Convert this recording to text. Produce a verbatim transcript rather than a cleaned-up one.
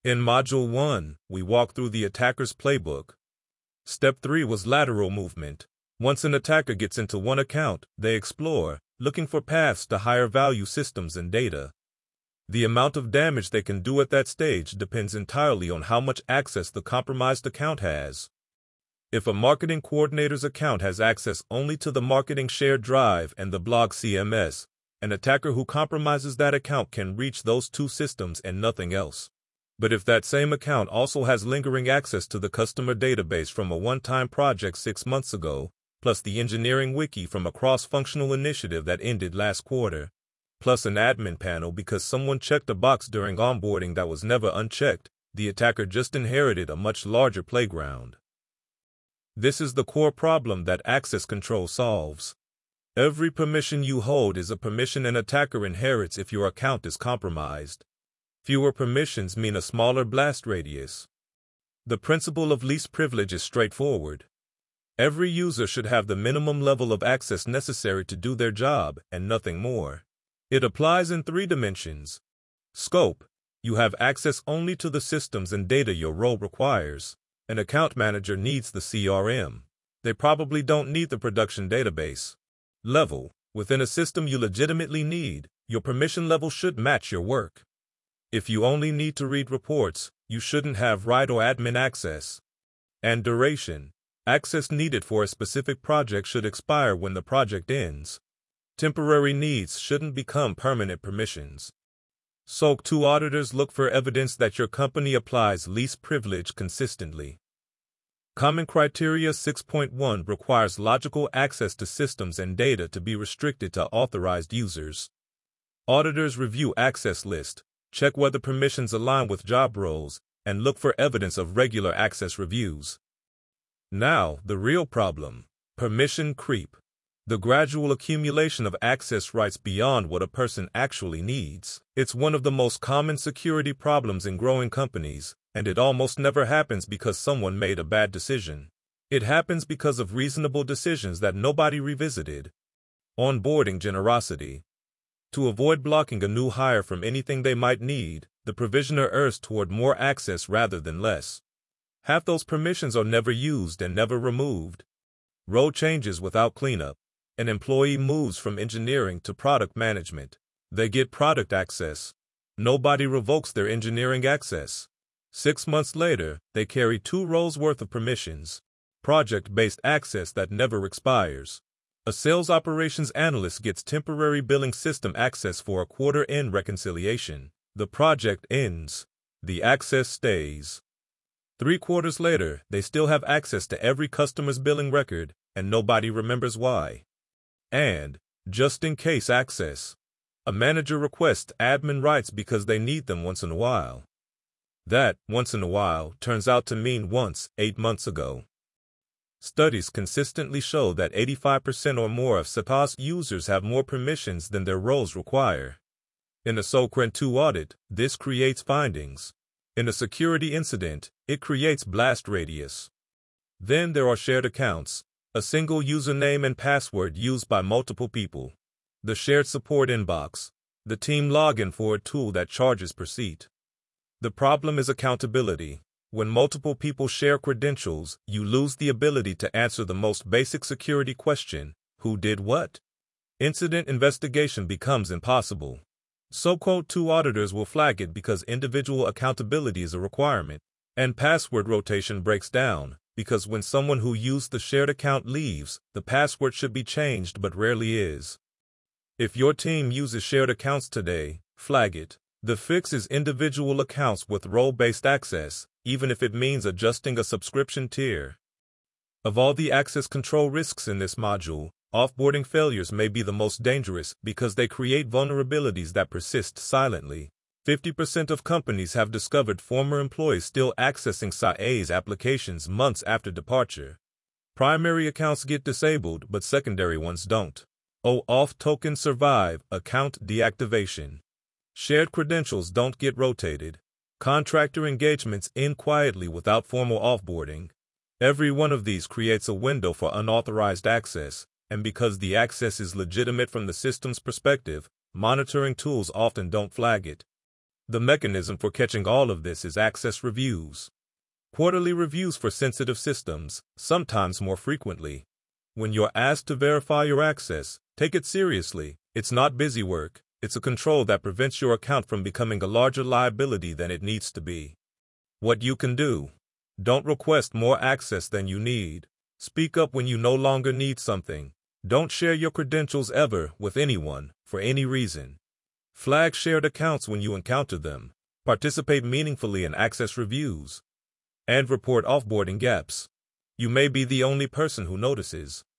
In Module one, we walk through the attacker's playbook. Step three was lateral movement. Once an attacker gets into one account, they explore, looking for paths to higher value systems and data. The amount of damage they can do at that stage depends entirely on how much access the compromised account has. If a marketing coordinator's account has access only to the marketing shared drive and the blog C M S, an attacker who compromises that account can reach those two systems and nothing else. But if that same account also has lingering access to the customer database from a one-time project six months ago, plus the engineering wiki from a cross-functional initiative that ended last quarter, plus an admin panel because someone checked a box during onboarding that was never unchecked, the attacker just inherited a much larger playground. This is the core problem that access control solves. Every permission you hold is a permission an attacker inherits if your account is compromised. Fewer permissions mean a smaller blast radius. The principle of least privilege is straightforward. Every user should have the minimum level of access necessary to do their job, and nothing more. It applies in three dimensions. Scope: you have access only to the systems and data your role requires. An account manager needs the C R M. They probably don't need the production database. Level: within a system you legitimately need, your permission level should match your work. If you only need to read reports, you shouldn't have write or admin access. And duration: access needed for a specific project should expire when the project ends. Temporary needs shouldn't become permanent permissions. S O C two auditors look for evidence that your company applies least privilege consistently. Common Criteria six point one requires logical access to systems and data to be restricted to authorized users. Auditors review access list, check whether permissions align with job roles, and look for evidence of regular access reviews. Now, the real problem: permission creep. The gradual accumulation of access rights beyond what a person actually needs. It's one of the most common security problems in growing companies, and it almost never happens because someone made a bad decision. It happens because of reasonable decisions that nobody revisited. Onboarding generosity. To avoid blocking a new hire from anything they might need, the provisioner errs toward more access rather than less. Half those permissions are never used and never removed. Role changes without cleanup. An employee moves from engineering to product management. They get product access. Nobody revokes their engineering access. Six months later, they carry two roles worth of permissions. Project-based access that never expires. A sales operations analyst gets temporary billing system access for a quarter-end reconciliation. The project ends. The access stays. Three quarters later, they still have access to every customer's billing record, and nobody remembers why. And, just-in-case access. A manager requests admin rights because they need them once in a while. That, once in a while, turns out to mean once, eight months ago. Studies consistently show that eighty-five percent or more of S A P A S users have more permissions than their roles require. In a S O C R N two audit, this creates findings. In a security incident, it creates blast radius. Then there are shared accounts, a single username and password used by multiple people. The shared support inbox, the team login for a tool that charges per seat. The problem is accountability. When multiple people share credentials, you lose the ability to answer the most basic security question: who did what? Incident investigation becomes impossible. S O C R N two auditors will flag it because individual accountability is a requirement, and password rotation breaks down, because when someone who used the shared account leaves, the password should be changed but rarely is. If your team uses shared accounts today, flag it. The fix is individual accounts with role-based access, even if it means adjusting a subscription tier. Of all the access control risks in this module, offboarding failures may be the most dangerous because they create vulnerabilities that persist silently. fifty percent of companies have discovered former employees still accessing S I A's applications months after departure. Primary accounts get disabled, but secondary ones don't. O-auth tokens survive account deactivation. Shared credentials don't get rotated. Contractor engagements end quietly without formal offboarding. Every one of these creates a window for unauthorized access, and because the access is legitimate from the system's perspective, monitoring tools often don't flag it. The mechanism for catching all of this is access reviews. Quarterly reviews for sensitive systems, sometimes more frequently. When you're asked to verify your access, take it seriously. It's not busy work, it's a control that prevents your account from becoming a larger liability than it needs to be. What you can do. Don't request more access than you need. Speak up when you no longer need something. Don't share your credentials ever with anyone, for any reason. Flag shared accounts when you encounter them. Participate meaningfully in access reviews. And report offboarding gaps. You may be the only person who notices.